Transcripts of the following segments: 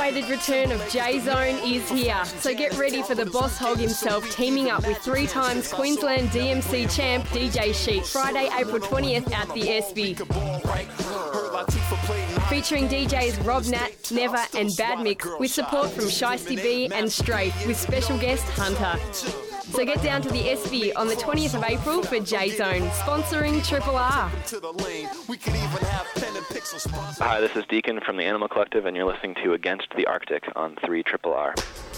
long-awaited return of J-Zone is here. So get ready for the boss hog himself teaming up with 3 times Queensland DMC champ DJ Sheet, Friday, April 20th at the ESPY. Featuring DJs Rob Nat, Never and Bad Mix, with support from Shiesty B and Strafe, with special guest Hunter. So get down to the ESPY on the 20th of April for J-Zone, sponsoring Triple R. Hi, this is Deacon from the Animal Collective, and you're listening to Against the Arctic on 3 Triple R.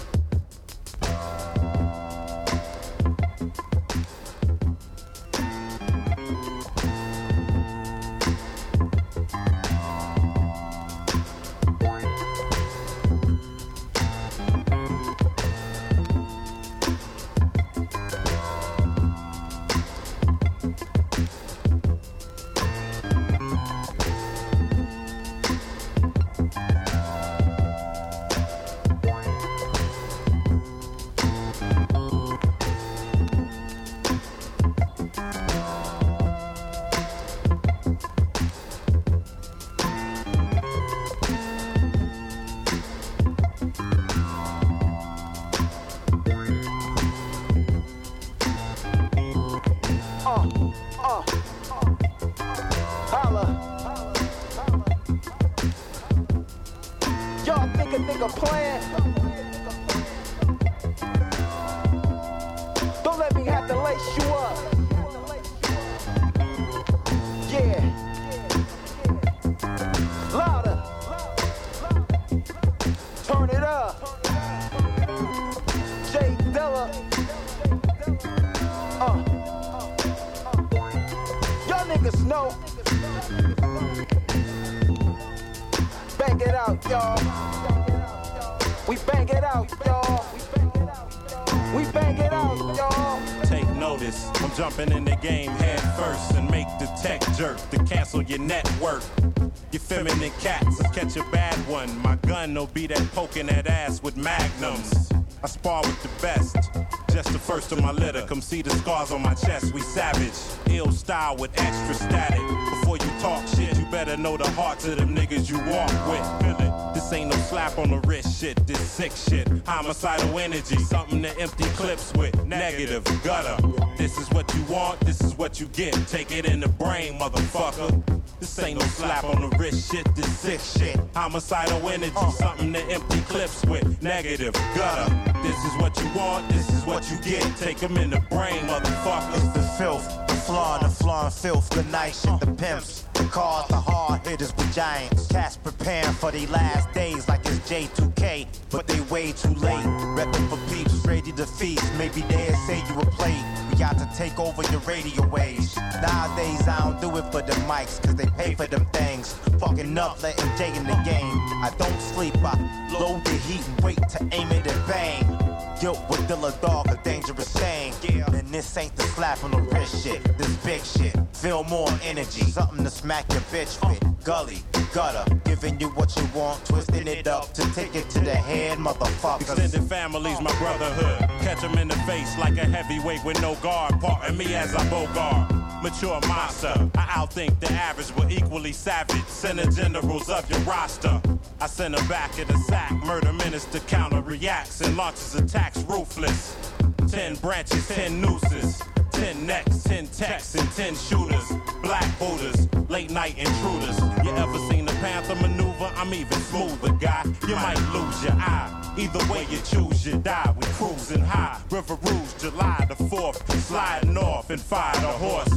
In the game head first and make the tech jerk to cancel your network. You feminine cats, I catch a bad one. My gun will be that poking that ass with magnums. I spar with the best, just the first of my litter. Come see the scars on my chest, we savage. Ill style with extra static. Before you talk shit, you better know the hearts of them niggas you walk with. Feel it. This ain't no slap on the wrist shit, this sick shit. Homicidal energy, something to empty clips with. Negative, gutter. This is what you want, this is what you get. Take it in the brain, motherfucker. This ain't no slap on the wrist shit, this sick shit. Homicidal energy, something to empty clips with. Negative, gutter. This is what you want, this is what you get. Take them in the brain, motherfucker. It's the filth, the flaw and filth. The night shit, the pimps. The cars, the hard hitters with giants. Cats preparing for their last days like it's J2K, but they way too late. Reppin' for peeps, ready to feast. Maybe they'll say you a plate. We got to take over your radio waves. Nowadays I don't do it for the mics, cause they pay for them things. Fucking up, letting J in the game. I don't sleep, I load the heat and wait to aim it and bang. Guilt with Dilla Dog, a dangerous thing. And this ain't the slap on the wrist shit, this big shit. Feel more energy, something to smack your bitch with. Gully, gutter, giving you what you want, twisting it up to take it to the head, motherfuckers. Extended families, my brotherhood. Catch them in the face like a heavyweight with no guard. Parting me as I bogart. Mature monster, I outthink the average, but equally savage. Send the generals of your roster. I send them back in the sack. Murder minister counter reacts and launches attacks ruthless. 10 branches, 10 nooses. 10 necks, 10 techs, and 10 shooters. Black Buddhas, late night intruders. You ever seen the Panther maneuver? I'm even smoother, guy. You might lose your eye. Either way you choose, you die. We cruising high. River Rouge, July the 4th. Sliding off and fired a horse.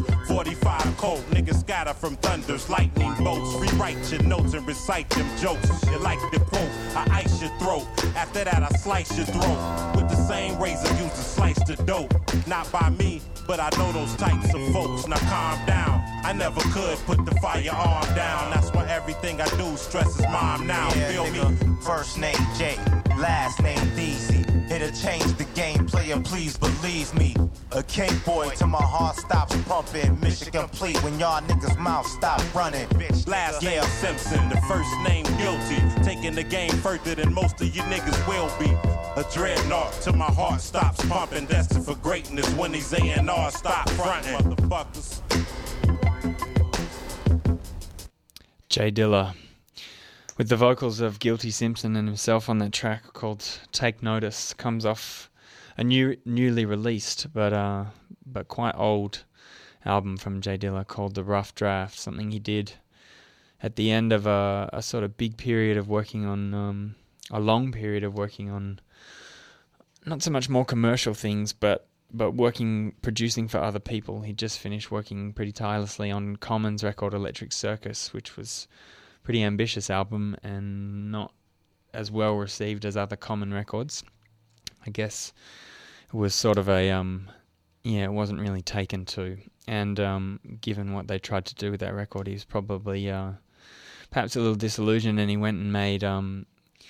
45 cold, niggas scatter from thunders, lightning bolts. Rewrite your notes and recite them jokes. You like the quote, I ice your throat. After that, I slice your throat. With the same razor used to slice the dope. Not by me, but I know those types of folks. Now calm down. I never could put the firearm down. That's why everything I do stresses mom now. Yeah, feel nigga, me? First name J, last name DZ. It'll change the game, player, please believe me. A K-boy till my heart stops pumping. Mission complete when y'all niggas' mouths stop running. Last name Simpson, the first name guilty. Taking the game further than most of you niggas will be. A dreadnought till my heart stops pumping. Destined for greatness when these A&R stop fronting. Motherfuckers. J Dilla with the vocals of Guilty Simpson and himself on that track called Take Notice. Comes off a newly released but quite old album from J Dilla called The Rough Draft, something he did at the end of a sort of big period of working on, a long period of working on not so much more commercial things, but producing for other people. He just finished working pretty tirelessly on Common's record Electric Circus, which was a pretty ambitious album and not as well received as other Common records. I guess it was sort of it wasn't really taken to. And given what they tried to do with that record, he was probably perhaps a little disillusioned, and he went and made a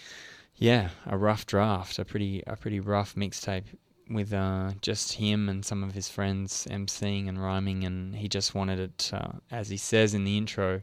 rough draft, a pretty rough mixtape with just him and some of his friends emceeing and rhyming, and he just wanted it, as he says in the intro,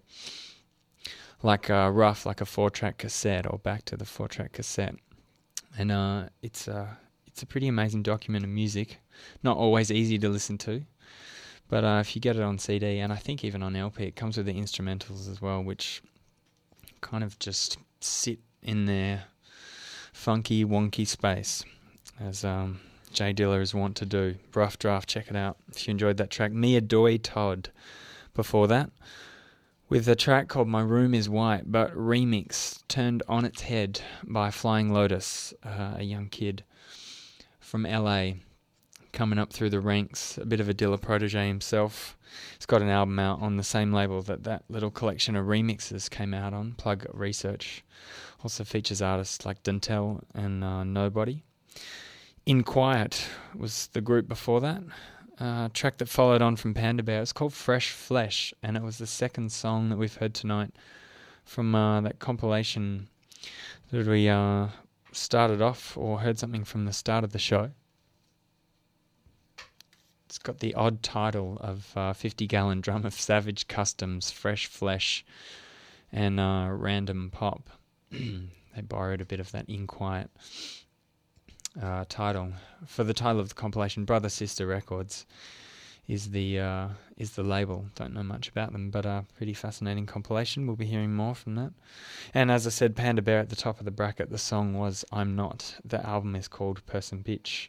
like rough, like a 4-track cassette, or back to the 4-track cassette. And it's a pretty amazing document of music, not always easy to listen to. But if you get it on CD, and I think even on LP, it comes with the instrumentals as well, which kind of just sit in their funky, wonky space, as J Dilla is wont to do. Rough Draft, check it out if you enjoyed that track. Mia Doi Todd before that, with a track called My Room Is White, but remix, turned on its head by Flying Lotus, a young kid from LA, coming up through the ranks, a bit of a Dilla protege himself. He's got an album out on the same label that little collection of remixes came out on, Plug Research. Also features artists like Dantel and Nobody. In Quiet was the group before that. Track that followed on from Panda Bear. It's called Fresh Flesh, and it was the second song that we've heard tonight from that compilation that we started off, or heard something from the start of the show. It's got the odd title of 50 Gallon Drum of Savage Customs, Fresh Flesh, and Random Pop. They borrowed a bit of that In Quiet title. For the title of the compilation, Brother Sister Records is the label. Don't know much about them, but a pretty fascinating compilation. We'll be hearing more from that. And as I said, Panda Bear at the top of the bracket. The song was I'm Not. The album is called Person Bitch.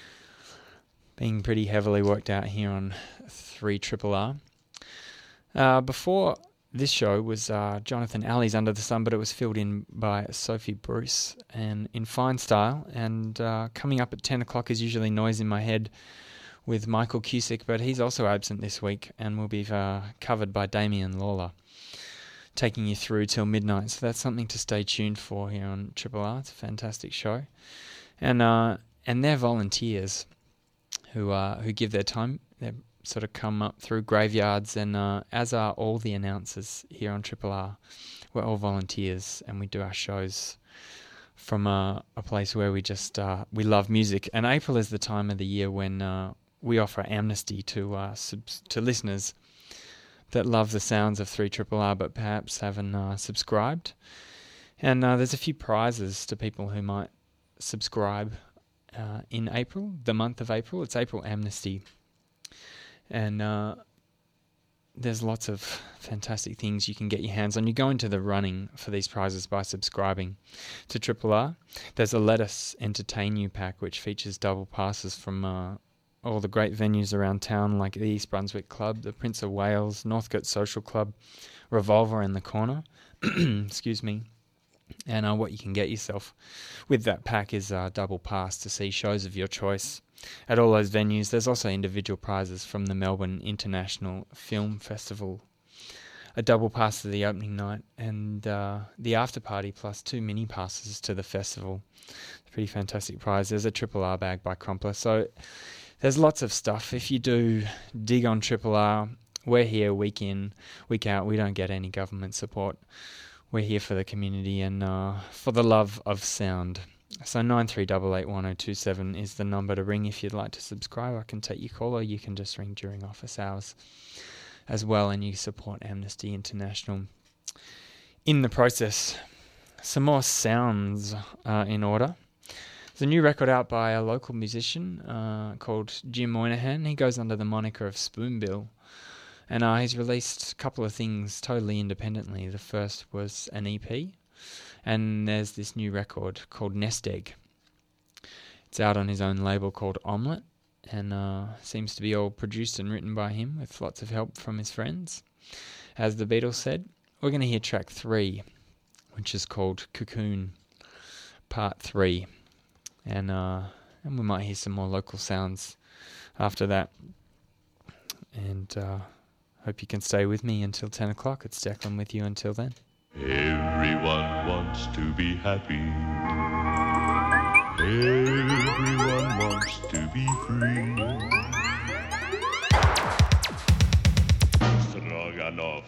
Being pretty heavily worked out here on 3RRR. Before this show was Jonathan Alley's Under the Sun, but it was filled in by Sophie Bruce and in fine style. And coming up at 10 o'clock is usually Noise in My Head with Michael Cusick, but he's also absent this week and will be covered by Damian Lawler, taking you through till midnight. So that's something to stay tuned for here on RRR. It's a fantastic show. And they're volunteers who give their time. They sort of come up through graveyards, and as are all the announcers here on RRR. We're all volunteers, and we do our shows from a place where we just we love music. And April is the time of the year when we offer amnesty to listeners that love the sounds of 3RRR but perhaps haven't subscribed. And there's a few prizes to people who might subscribe in April, the month of April. It's April Amnesty. And there's lots of fantastic things you can get your hands on. You go into the running for these prizes by subscribing to RRR. There's a Let Us Entertain You pack, which features double passes from all the great venues around town, like the East Brunswick Club, the Prince of Wales, Northcote Social Club, Revolver in the Corner. Excuse me. And what you can get yourself with that pack is a double pass to see shows of your choice at all those venues. There's also individual prizes from the Melbourne International Film Festival, a double pass to the opening night, and the after party, plus 2 mini passes to the festival. Pretty fantastic prize. There's a RRR bag by Crumpler. So there's lots of stuff. If you do dig on RRR, we're here week in, week out. We don't get any government support. We're here for the community and for the love of sound. So 93881027 is the number to ring if you'd like to subscribe. I can take your call, or you can just ring during office hours as well, and you support Amnesty International. In the process, some more sounds in order. There's a new record out by a local musician called Jim Moynihan. He goes under the moniker of Spoonbill. And he's released a couple of things totally independently. The first was an EP And there's this new record called Nest Egg. It's out on his own label called Omelette, and seems to be all produced and written by him with lots of help from his friends. As the Beatles said, we're going to hear track 3, which is called Cocoon Part 3. And we might hear some more local sounds after that. And hope you can stay with me until 10 o'clock. It's Declan with you until then. Everyone wants to be happy. Everyone wants to be free. Stroganoff.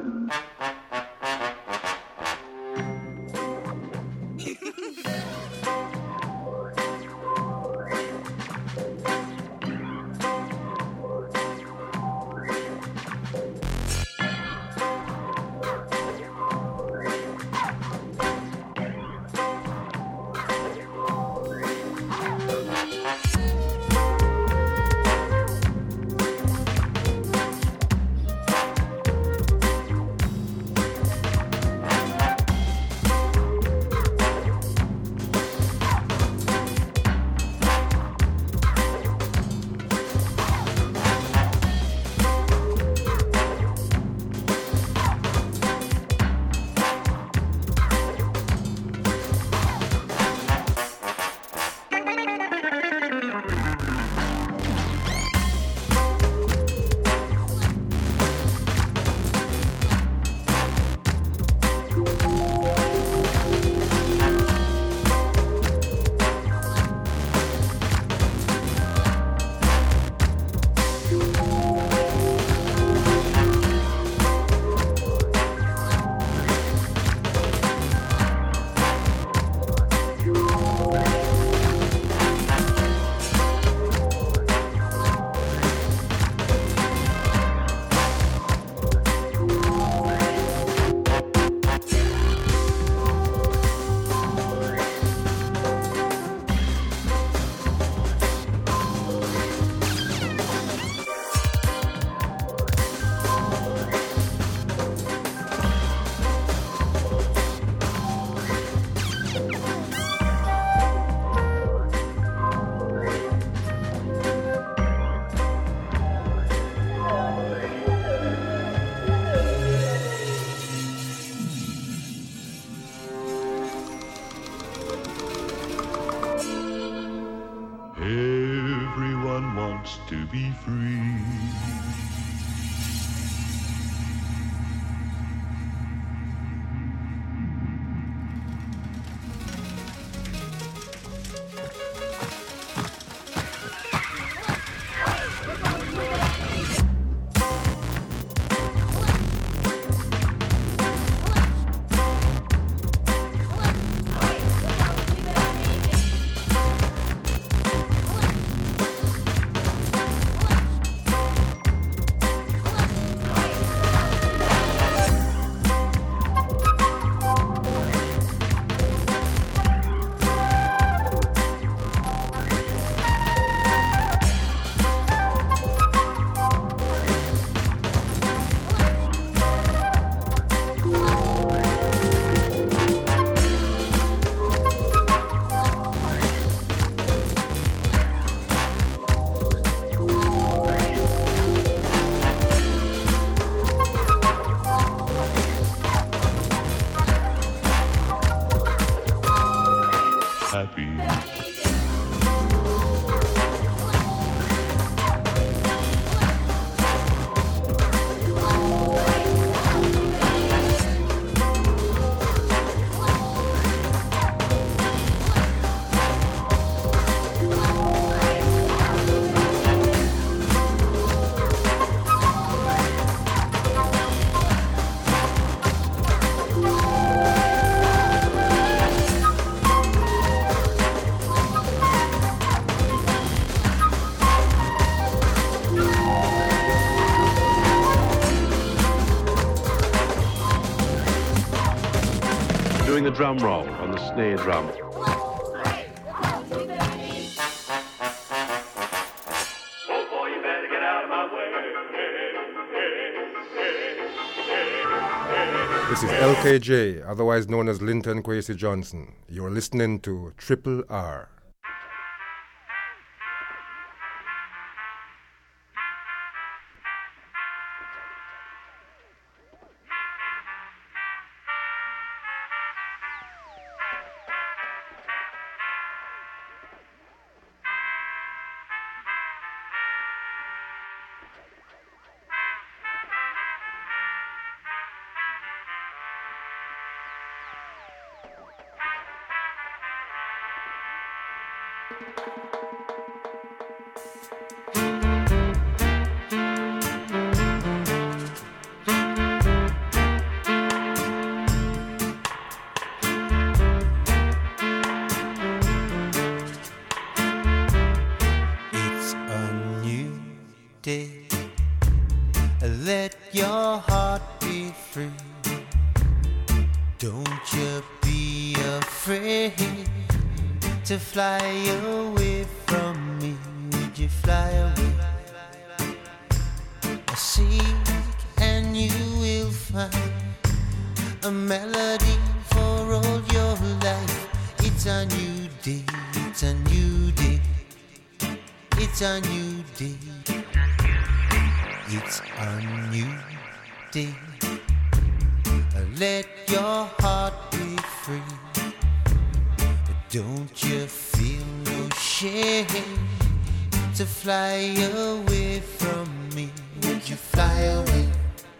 Everyone wants to be free. Happy. Doing the drum roll on the snare drum. This is LKJ, otherwise known as Linton Kwesi Johnson. You're listening to Triple R. It's a new day. Let your heart be free. Don't you be afraid to fly away from me. Would you fly away? Seek and you will find a melody for all your life. It's a new day, it's a new day, it's a new day, it's a new day. Let your heart be free. Don't you feel no shame to fly away from me? Would you fly away?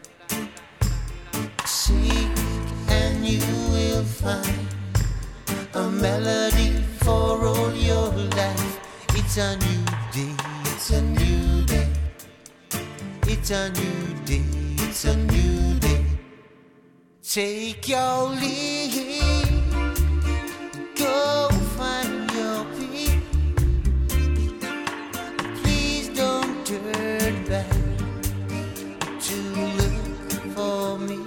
Seek and you will find a melody for all your life. It's a new day, it's a new day, it's a new day, it's a new day. Take your lead, go find your peace. Please don't turn back to look for me.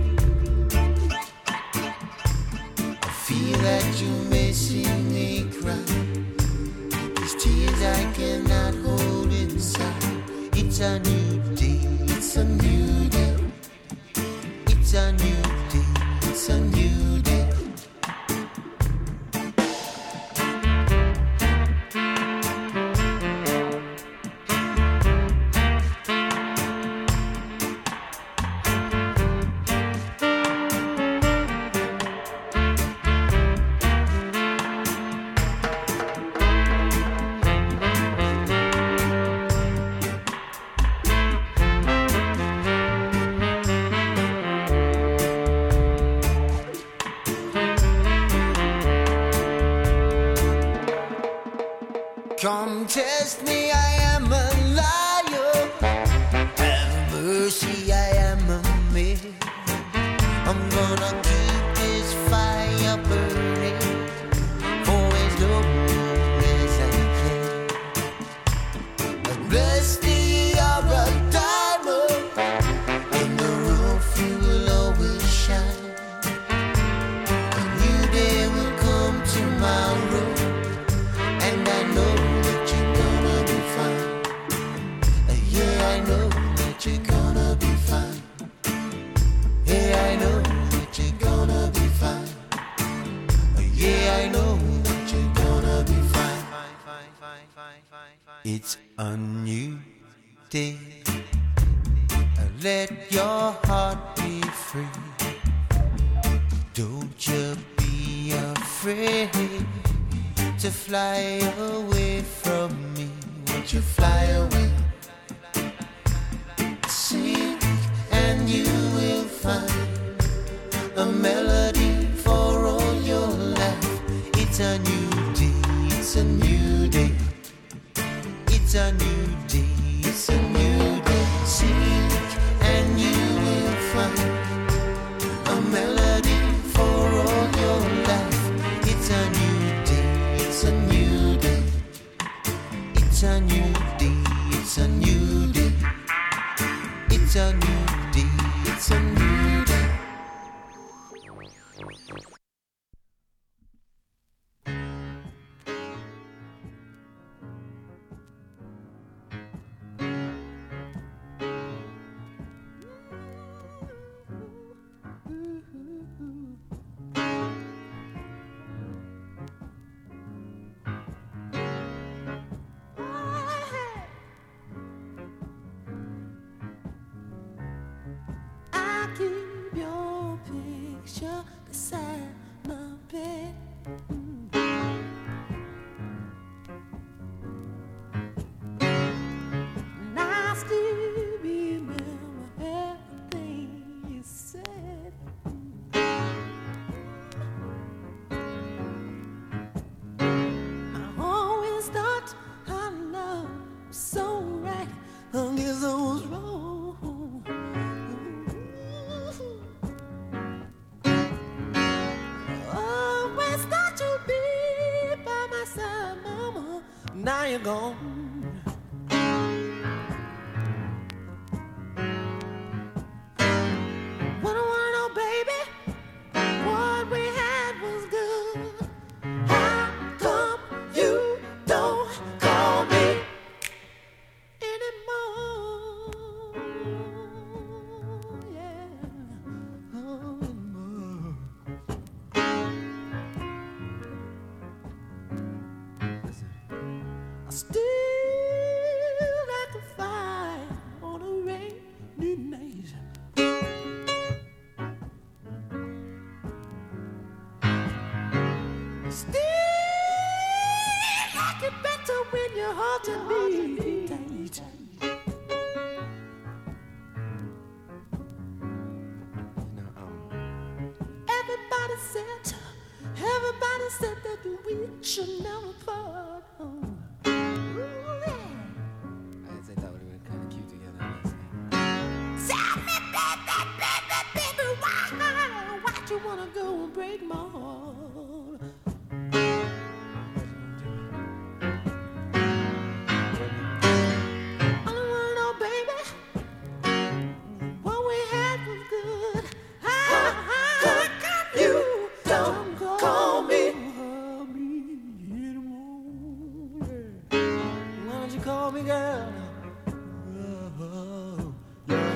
I feel that you may see me cry. These tears I cannot hold inside. It's a new day, it's a new day, it's a new day, it's a new day. Come test me, I am a liar. Have mercy, I am a man. I'm gonna keep this fire burning for as long as I can. Bless thee, you're a diamond. In the roof you will always shine. A new day will come tomorrow, and I know you're gonna be fine. Yeah, I know that you're gonna be fine. Yeah, I know that you're gonna be fine. Yeah, I know that you're gonna be fine. It's a new day. Let your heart be free. Don't you be afraid to fly away from me. Won't you fly away? Seek and you will find a melody for all your life. It's a new day, it's a new day, it's a new day, it's a new day. Seek and you will find a melody for all your life. It's a new day, it's a new day, it's a new day, it's a new day, it's a new day, it's a new day. keep your picture beside my bed. And I still remember everything you said. I always thought our love was so right, long as I was wrong. Always thought you'd be by my side, mama. Now you're gone. What I wanna know, baby, what we had was good. How come you don't call me anymore? Yeah, anymore. Listen, I still like a fire on a rainy night. Still like it better when your heart to me tight. Everybody said that we should never part. Ooh, yeah. I didn't say that would have been kind of cute together. Tell me, baby, why you wanna go and break my heart? I don't wanna know, baby, what we had was good. How come you don't call me anymore? Why don't you call me, girl? Oh, yeah.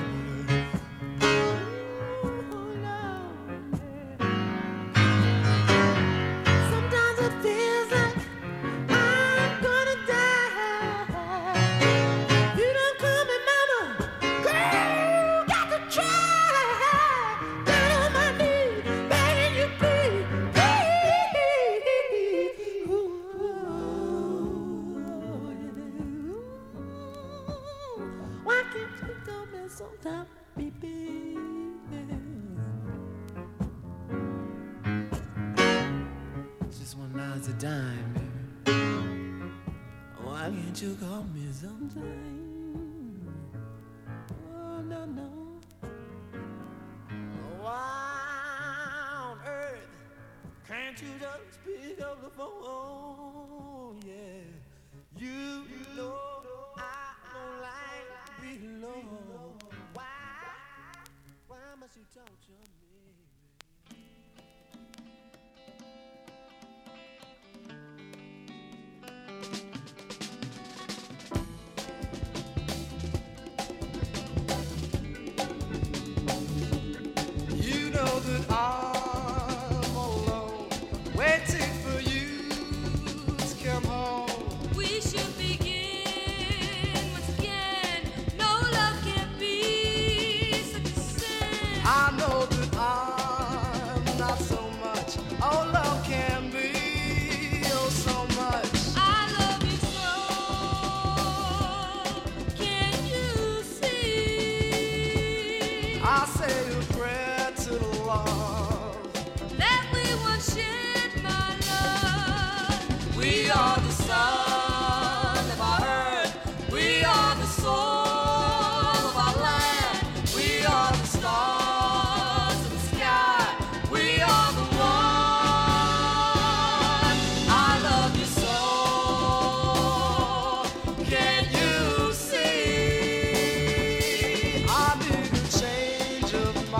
Sometimes it feels like I'm gonna die. You don't call me mama, girl, got to try. Down on my knees, begging you please, please. Why can't you call me sometime, baby? Just $1 a dime, baby. Why can't you call me sometime? Oh, no. Why on earth can't you just pick up the phone? Yeah, you know I don't like to be alone. Why must you torture me? You know that I'm alone, waiting for you to come home. We should begin once again. No love can be such a sin. I know that I'm not so much. Oh, love can be, oh, so much. I love you so. Can you see I say a prayer to the Lord. that we once shared, my love? We are the sun of our earth. We are the soul of our land. We are the stars of the sky. We are the one. I love you so. Can you see? I need a change of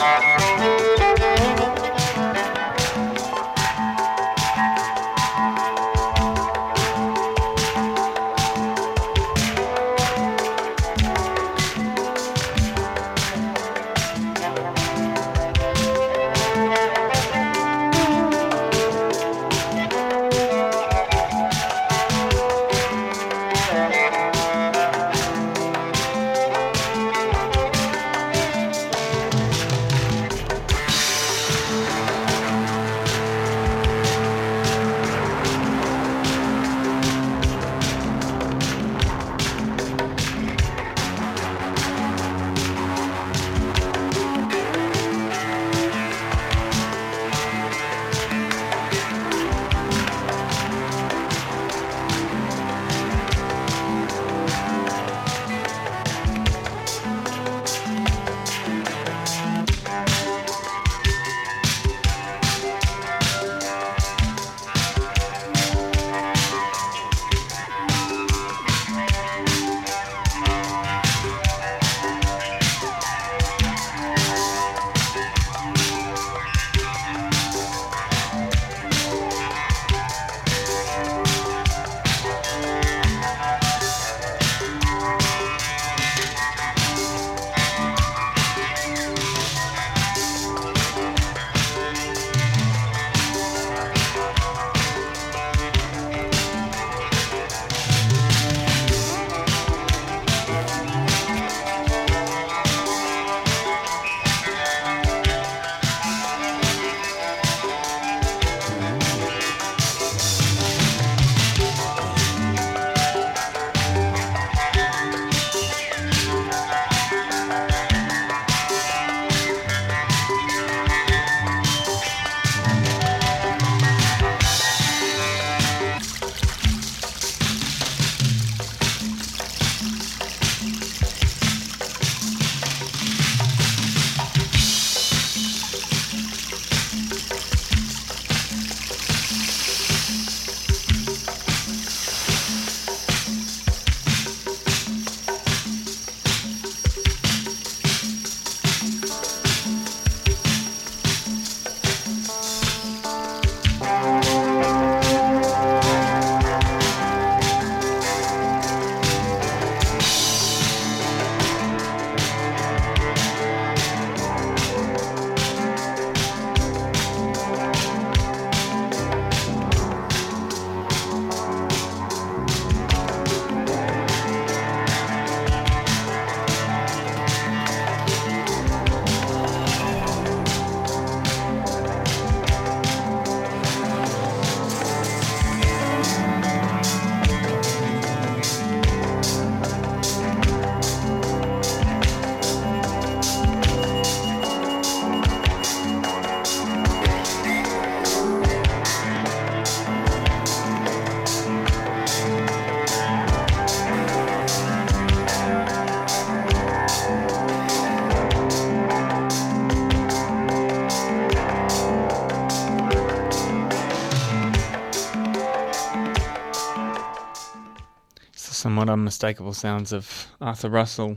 somewhat unmistakable sounds of Arthur Russell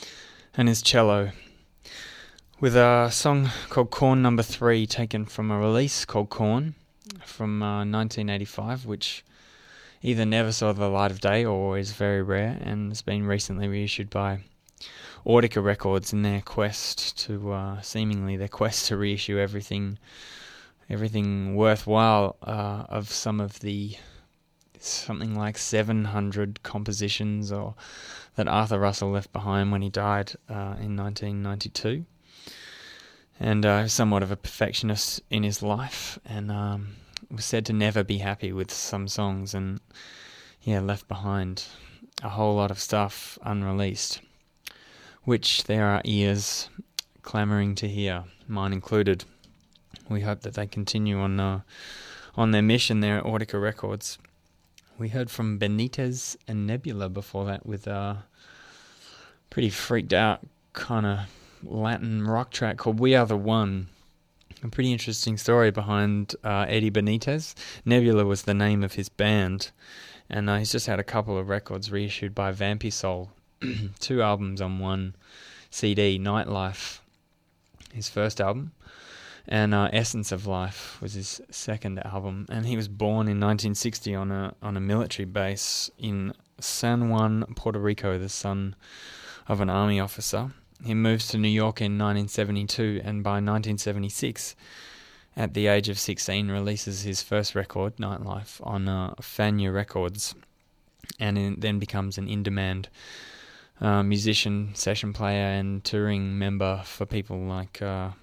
and his cello, with a song called Corn No. 3, taken from a release called Corn from 1985, which either never saw the light of day or is very rare and has been recently reissued by Audica Records in their quest to seemingly reissue everything worthwhile of some of the something like 700 compositions or that Arthur Russell left behind when he died in 1992. And somewhat of a perfectionist in his life, and was said to never be happy with some songs, and left behind a whole lot of stuff unreleased, which there are ears clamouring to hear, mine included. We hope that they continue on their mission there at Audica Records. We heard from Benitez and Nebula before that with a pretty freaked out kind of Latin rock track called We Are The One. A pretty interesting story behind Eddie Benitez. Nebula was the name of his band, and he's just had a couple of records reissued by Vampy Soul. 2 albums on one CD, Nightlife his first album, and Essence of Life was his second album. And he was born in 1960 on a military base in San Juan, Puerto Rico, the son of an army officer. He moves to New York in 1972, and by 1976, at the age of 16, releases his first record, Nightlife, on Fania Records, and then becomes an in-demand musician, session player, and touring member for people like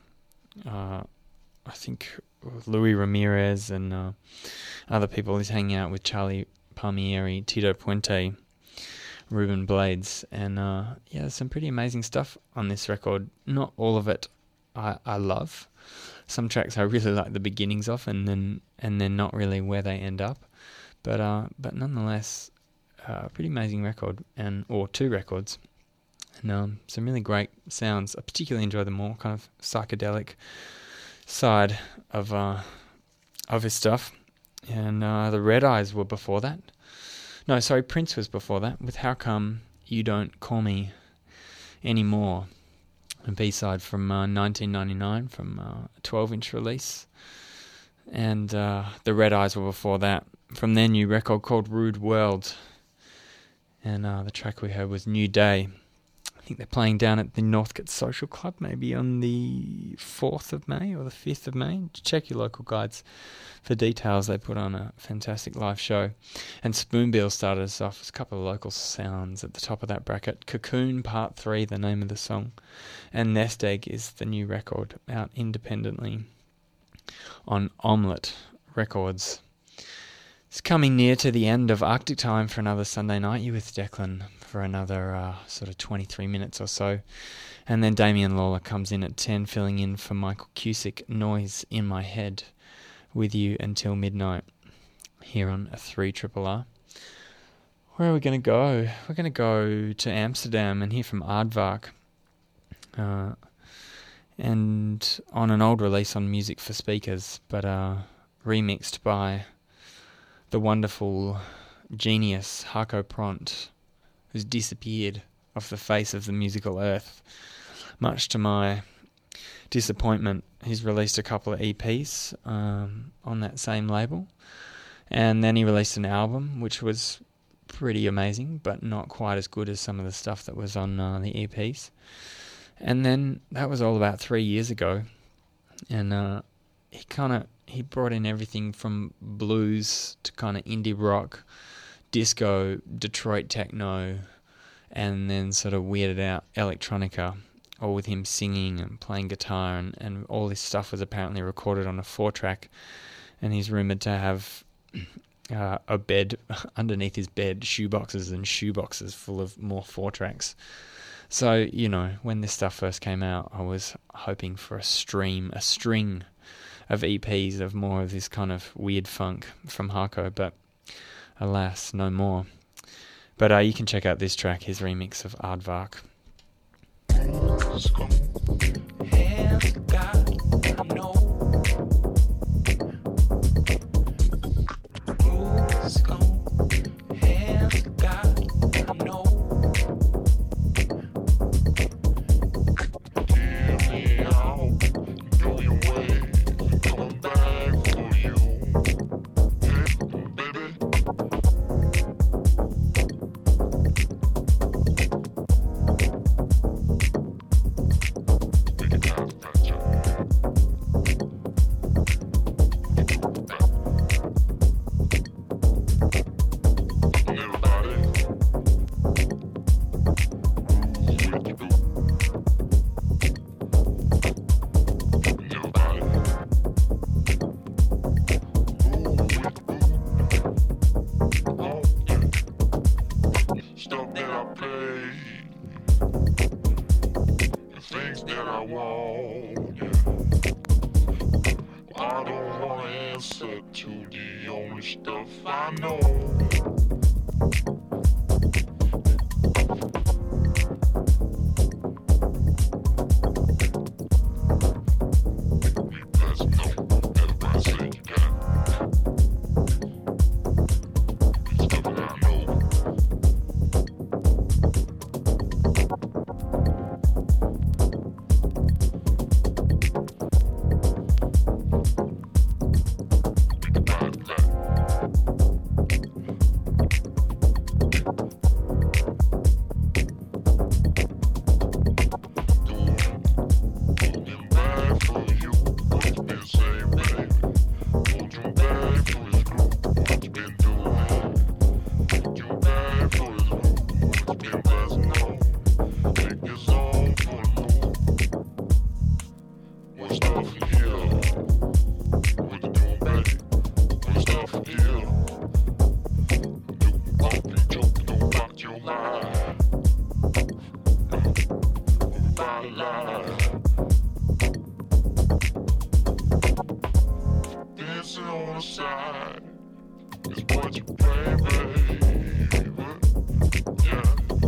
I think Louis Ramirez and other people. He's hanging out with Charlie Palmieri, Tito Puente, Ruben Blades, and there's some pretty amazing stuff on this record. Not all of it I love. Some tracks I really like the beginnings of, and then not really where they end up. But nonetheless, pretty amazing record, or two records, and some really great sounds. I particularly enjoy the more kind of psychedelic side of his stuff. And the Red Eyes were before that. No, sorry, Prince was before that with How Come You Don't Call Me Anymore, a B-side from 1999 from a 12-inch release. And the Red Eyes were before that from their new record called Rude World. And the track we heard was New Day. I think they're playing down at the Northcote Social Club, maybe on the 4th of May or the 5th of May. Check your local guides for details. They put on a fantastic live show. And Spoonbill started us off with a couple of local sounds at the top of that bracket. Cocoon Part 3, the name of the song. And Nest Egg is the new record out independently on Omelette Records. It's coming near to the end of Arctic Time for another Sunday night. You with Declan for another sort of 23 minutes or so. And then Damian Lawler comes in at 10, filling in for Michael Cusick. Noise in My Head with you until midnight here on 3RRR. Where are we going to go? We're going to go to Amsterdam and hear from Aardvark. And on an old release on Music for Speakers, but remixed by the wonderful genius Harko Pront, who's disappeared off the face of the musical earth. Much to my disappointment, he's released a couple of EPs on that same label, and then he released an album which was pretty amazing, but not quite as good as some of the stuff that was on the EPs. And then that was all about 3 years ago, and he brought in everything from blues to kind of indie rock, disco, Detroit techno, and then sort of weirded out electronica, all with him singing and playing guitar, and all this stuff was apparently recorded on a 4-track, and he's rumoured to have a bed underneath his bed, shoeboxes and shoeboxes full of more 4-tracks. So, you know, when this stuff first came out, I was hoping for a string of EPs of more of this kind of weird funk from Harko, but alas, no more. But you can check out this track, his remix of Aardvark. your side. It's what you play, baby. Yeah.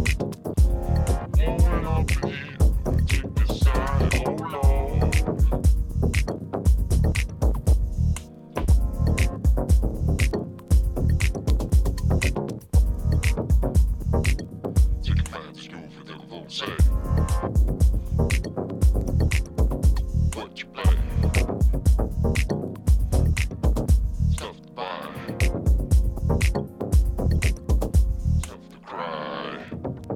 Moving on to you. Take this side, oh Lord. Take a man to school for the vote, say. What you play? Stuff to buy. Stuff to cry.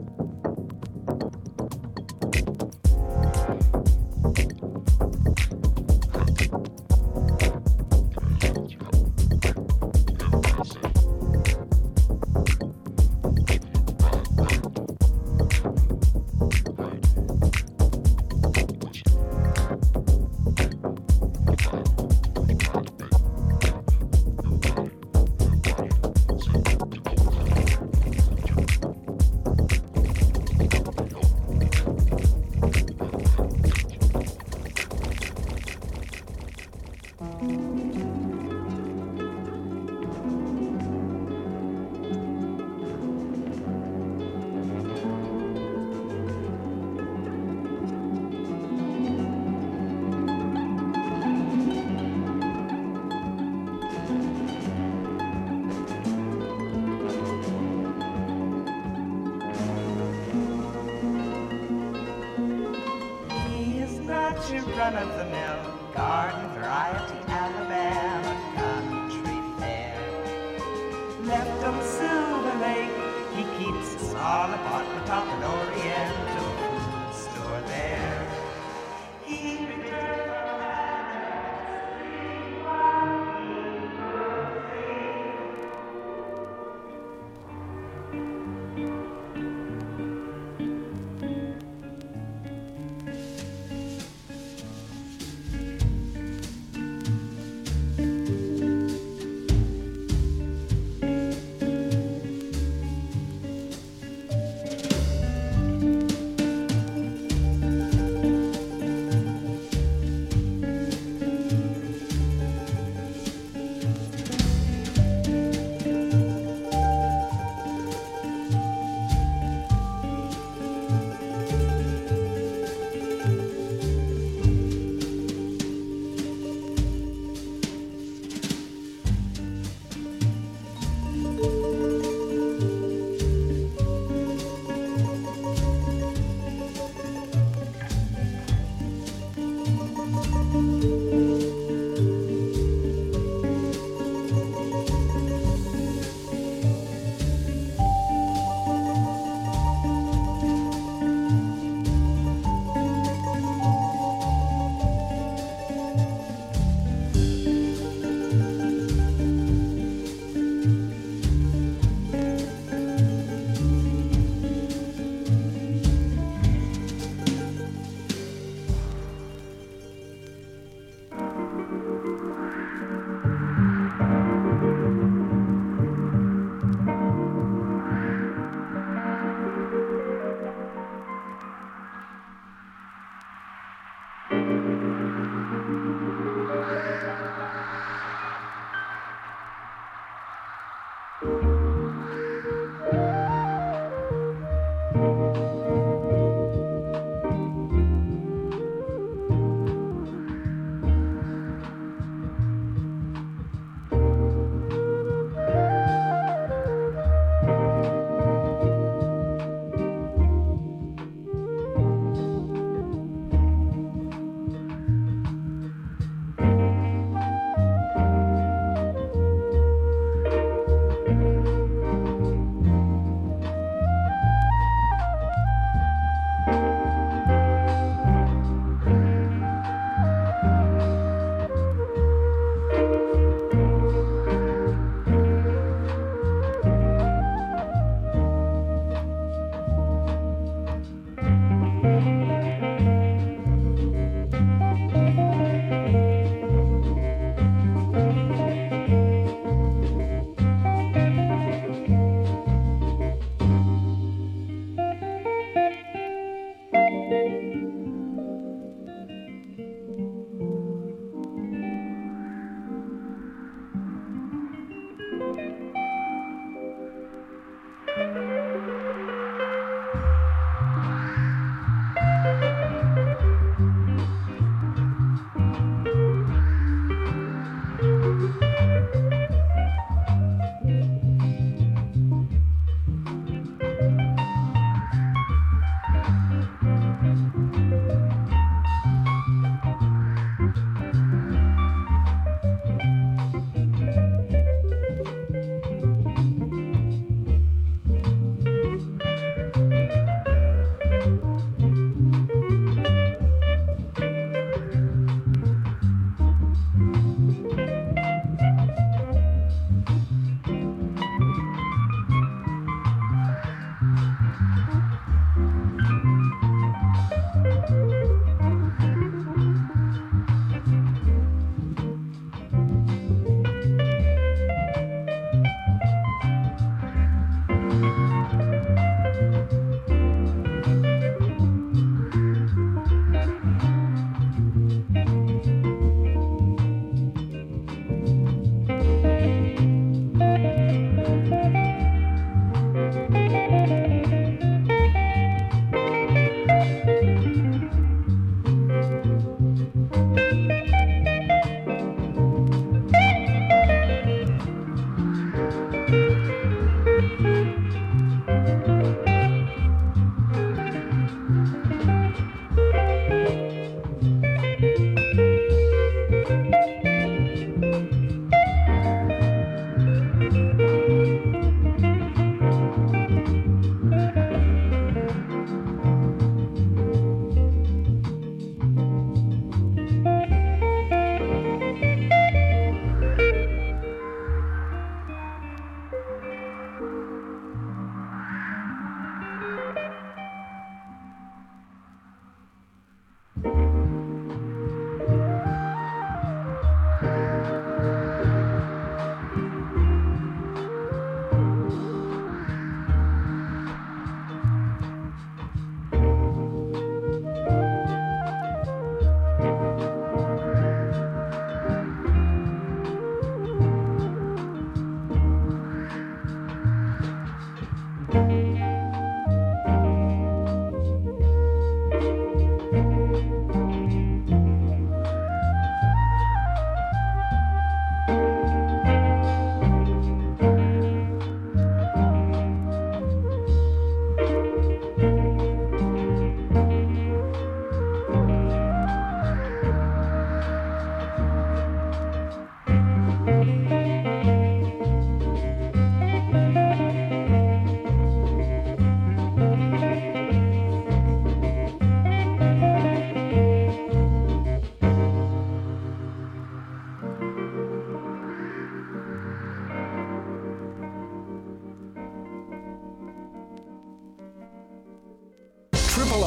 He is not your run-of-the-mill garden variety Alabama country fare. Left on Silver Lake, he keeps a small apartment off an Oriental food store there. He returned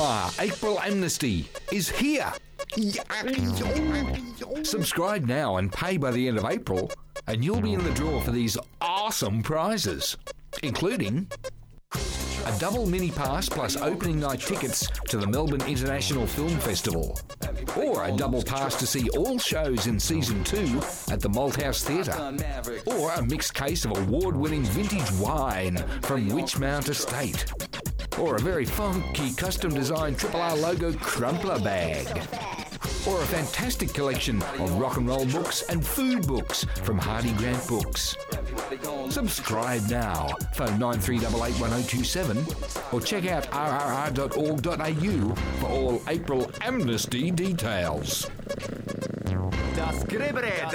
April Amnesty is here. Subscribe now and pay by the end of April, and you'll be in the draw for these awesome prizes, including a double mini pass plus opening night tickets to the Melbourne International Film Festival, or a double pass to see all shows in Season 2 at the Malthouse Theatre, or a mixed case of award-winning vintage wine from Witchmount Estate, or a very funky custom-designed Triple R logo crumpler bag, or a fantastic collection of rock and roll books and food books from Hardy Grant Books. Subscribe now. Phone 93881027 or check out rrr.org.au for all April Amnesty details. Das Gribred.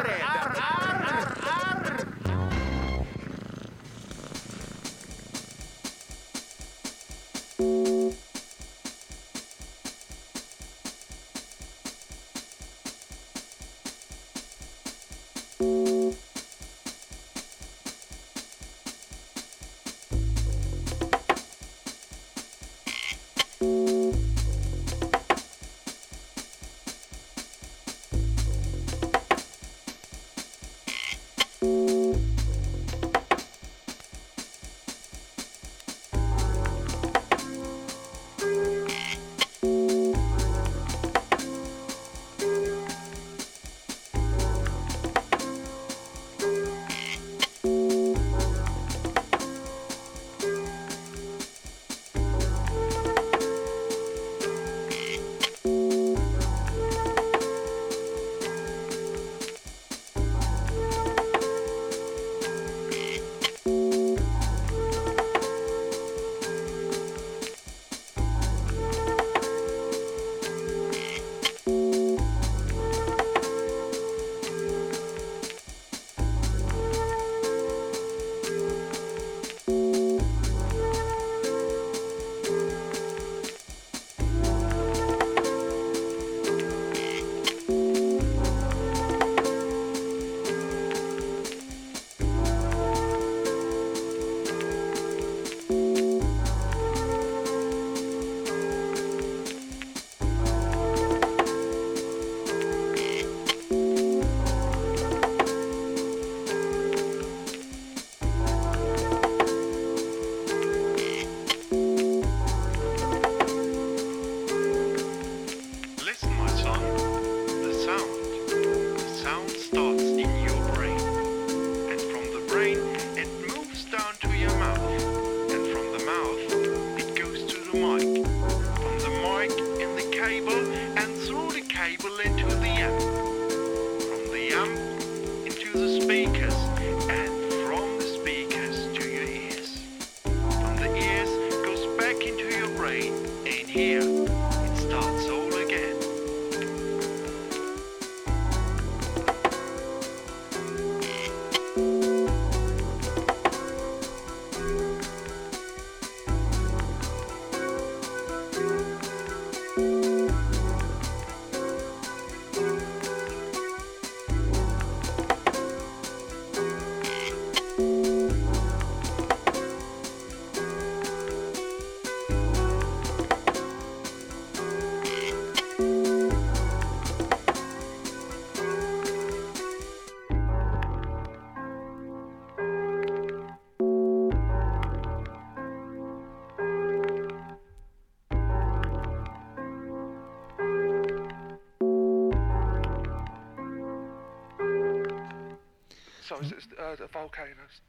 The volcanoes.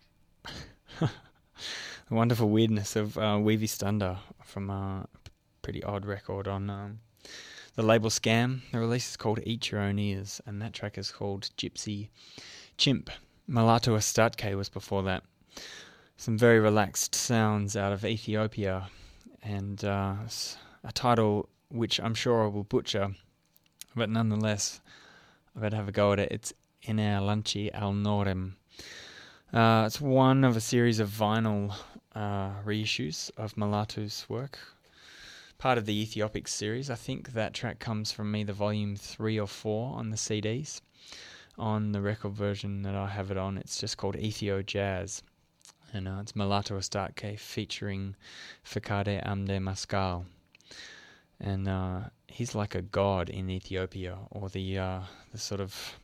The wonderful weirdness of Weavy Stunder from a pretty odd record on the label Scam. The release is called Eat Your Own Ears, and that track is called Gypsy Chimp. Malato Astatke was before that. Some very relaxed sounds out of Ethiopia, and a title which I'm sure I will butcher, but nonetheless, I better have a go at it. It's Ener Lanchi Al Norem. It's one of a series of vinyl reissues of Malato's work, part of the Ethiopic series. I think that track comes from either volume 3 or 4 on the CDs. On the record version that I have it on, it's just called Ethio Jazz, and it's Malato Astatke featuring Fakade Amde Maskal. and he's like a god in Ethiopia, or the sort of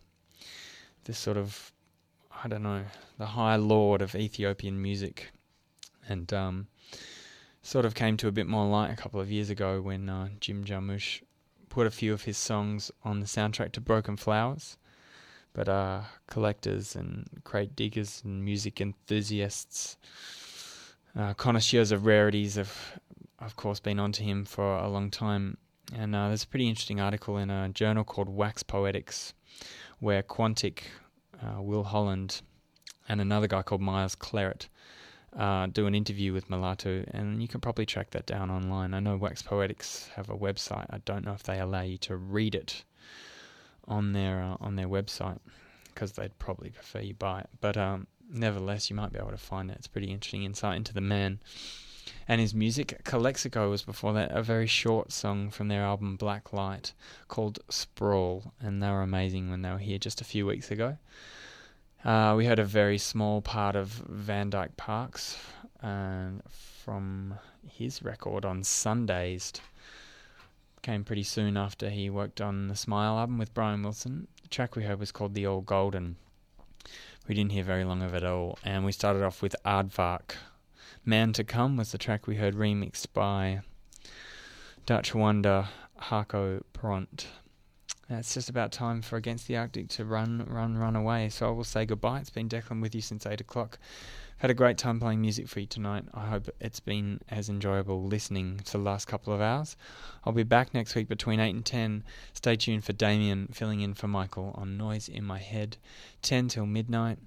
I don't know, the high lord of Ethiopian music, and sort of came to a bit more light a couple of years ago when Jim Jarmusch put a few of his songs on the soundtrack to Broken Flowers. But collectors and crate diggers and music enthusiasts, connoisseurs of rarities have, of course, been onto him for a long time. And there's a pretty interesting article in a journal called Wax Poetics, where Quantic, Will Holland, and another guy called Miles Claret do an interview with Mulatu, and you can probably track that down online. I know Wax Poetics have a website. I don't know if they allow you to read it on their website, because they'd probably prefer you buy it. But nevertheless, you might be able to find it. It's pretty interesting insight into the man and his music. Calexico was before that, a very short song from their album Black Light called Sprawl, and they were amazing when they were here just a few weeks ago. We heard a very small part of Van Dyke Parks from his record on Sundazed. Came pretty soon after he worked on the Smile album with Brian Wilson. The track we heard was called The All Golden. We didn't hear very long of it at all. And we started off with Aardvark. Man to Come was the track we heard, remixed by Dutch wonder Harco Pront. It's just about time for Against the Arctic to run away. So I will say goodbye. It's been Declan with you since 8 o'clock. Had a great time playing music for you tonight. I hope it's been as enjoyable listening to the last couple of hours. I'll be back next week between 8 and 10. Stay tuned for Damien filling in for Michael on Noise in My Head, 10 till midnight.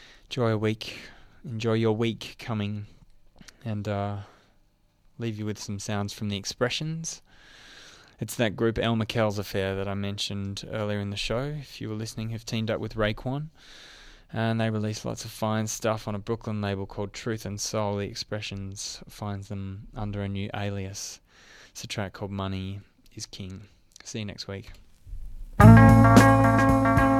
Enjoy your week coming, and leave you with some sounds from The Expressions. It's that group El McKell's Affair that I mentioned earlier in the show. If you were listening, have teamed up with Raekwon, and they release lots of fine stuff on a Brooklyn label called Truth and Soul. The Expressions finds them under a new alias. It's a track called Money is King. See you next week.